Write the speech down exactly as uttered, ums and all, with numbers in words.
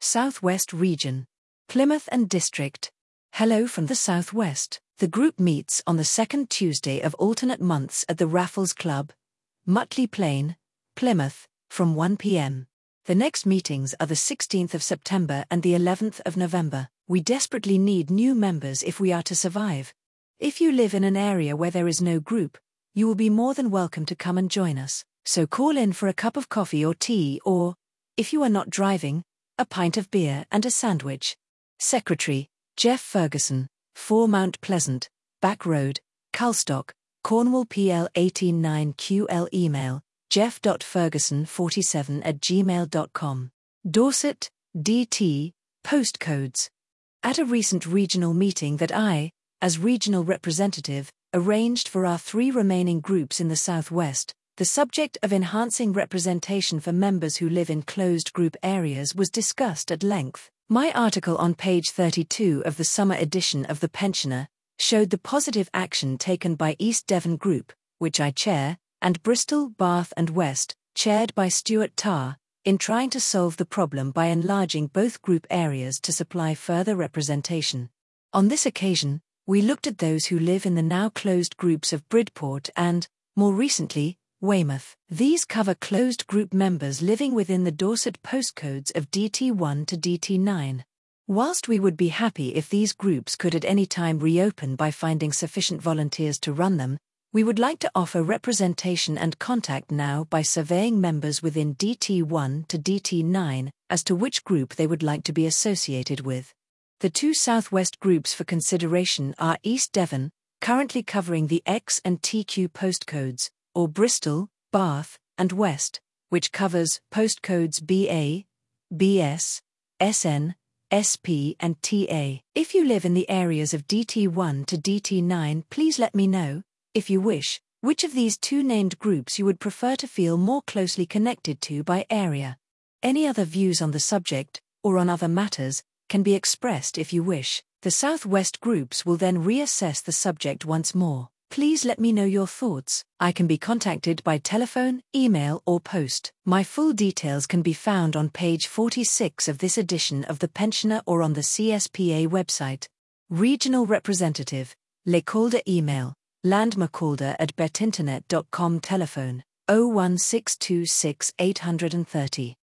Southwest Region. Plymouth and District. Hello from the Southwest. The group meets on the second Tuesday of alternate months at the Raffles Club, Mutley Plain, Plymouth, from one p m The next meetings are the sixteenth of September and the eleventh of November. We desperately need new members if we are to survive. If you live in an area where there is no group, you will be more than welcome to come and join us. So call in for a cup of coffee or tea or, if you are not driving, a pint of beer and a sandwich. Secretary, Jeff Ferguson, four Mount Pleasant, Back Road, Culstock, Cornwall P L one eight nine Q L. Email, jeff dot ferguson forty-seven at gmail dot com. Dorset, D T, postcodes. At a recent regional meeting that I, as regional representative, arranged for our three remaining groups in the Southwest, the subject of enhancing representation for members who live in closed group areas was discussed at length. My article on page thirty-two of the summer edition of The Pensioner showed the positive action taken by East Devon Group, which I chair, and Bristol, Bath and West, chaired by Stuart Tarr, in trying to solve the problem by enlarging both group areas to supply further representation. On this occasion, we looked at those who live in the now closed groups of Bridport and, more recently, Weymouth. These cover closed group members living within the Dorset postcodes of D T one to D T nine. Whilst we would be happy if these groups could at any time reopen by finding sufficient volunteers to run them, we would like to offer representation and contact now by surveying members within D T one to D T nine as to which group they would like to be associated with. The two Southwest groups for consideration are East Devon, currently covering the X and T Q postcodes, or Bristol, Bath, and West, which covers postcodes B A, B S, S N, S P and T A. If you live in the areas of D T one to D T nine, please let me know, if you wish, which of these two named groups you would prefer to feel more closely connected to by area. Any other views on the subject, or on other matters, can be expressed if you wish. The Southwest groups will then reassess the subject once more. Please let me know your thoughts. I can be contacted by telephone, email or post. My full details can be found on page forty-six of this edition of The Pensioner or on the C S P A website. Regional Representative, Le Calder. Email, landmccalder at betinternet dot com. Telephone, oh one six two six eight three oh.